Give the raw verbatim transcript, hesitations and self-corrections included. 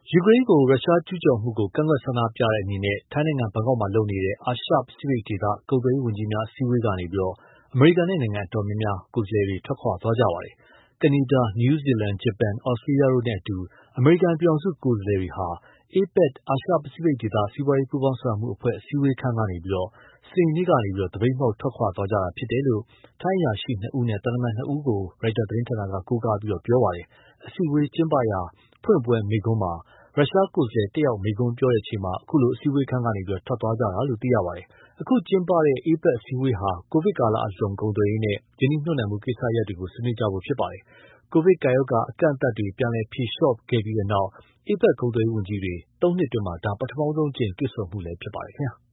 ယူကရိန်းကိုရုရှားကျူးကျော်မှုကိုကန့်ကွက်ဆန္ဒပြတဲ့အနေနဲ့ထိုင်းနိုင်ငံဘန်ကောက်မှာလုပ်နေတဲ့အာရှပစိဖိတ်ဒေသကုန်သွယ်ရေးဝန်ကြီးများအစည်းအဝေးကနေအမေရိကန်နဲ့နိုင်ငံအတော်များများကိုယ်စားလှယ်တွေထွက်ခွာသွားကြပါတယ်။ကနေဒါ၊နယူးဇီလန်၊ဂျပန်၊ဩစတြေးလျတို့နဲ့အတူအမေရိကန်ပြည်ထောင်စုကိုယ်စားလှယ်တွေဟာ အေပက် အာရှပစိဖိတ်ဒေသစီးပွားရေးပူးပေါင်းဆောင်ရွက်မှုအဖွဲ့အစည်းအဝေးခန်းကနေ စနေနေ့ကနေ သပိတ်မှောက်ထွက်ခွာသွားကြတာဖြစ်တယ်လို့ ထိုင်းအရာရှိနှစ်ဦးနဲ့သံတမန်နှစ်ဦးကို ရိုက်တာသတင်းဌာနက ကိုးကားပြီးပြောပါတယ်။ အစည်းအဝေးကျင်းပရာဖွင့်ပွဲမိန့်ခွန်းမှာ ရုရှားကိုယ်စားလှယ်တက်ရောက်မိန့်ခွန်းပြောချိန်မှာ အခုလို အစည်းအဝေးခန်းကနေထွက်သွားကြတာလို့သိရပါတယ်။ အခုကျင်းပတဲ့ အေပက်အစည်းအဝေးဟာ ကိုဗစ်ကာလအလွန်ကုန်သွယ်ရေးနဲ့ရင်းနှီးမြှုပ်နှံမှုကိစ္စရပ်တွေကိုဆွေးနွေးကြဖို့ဖြစ်ပါတယ်။ ကိုဗစ်ကပ်ရောဂါအကန့်အသတ်တွေပြန်လည်ဖြေလျှော့ခဲ့ပြီးနောက် အေပက်ကုန်သွယ်ရေးဝန်ကြီးတွေ သုံးနှစ်အတွင်း ဒါပထမဆုံးအကြိမ်တွေ့ဆုံမှုလည်းဖြစ်ပါတယ်။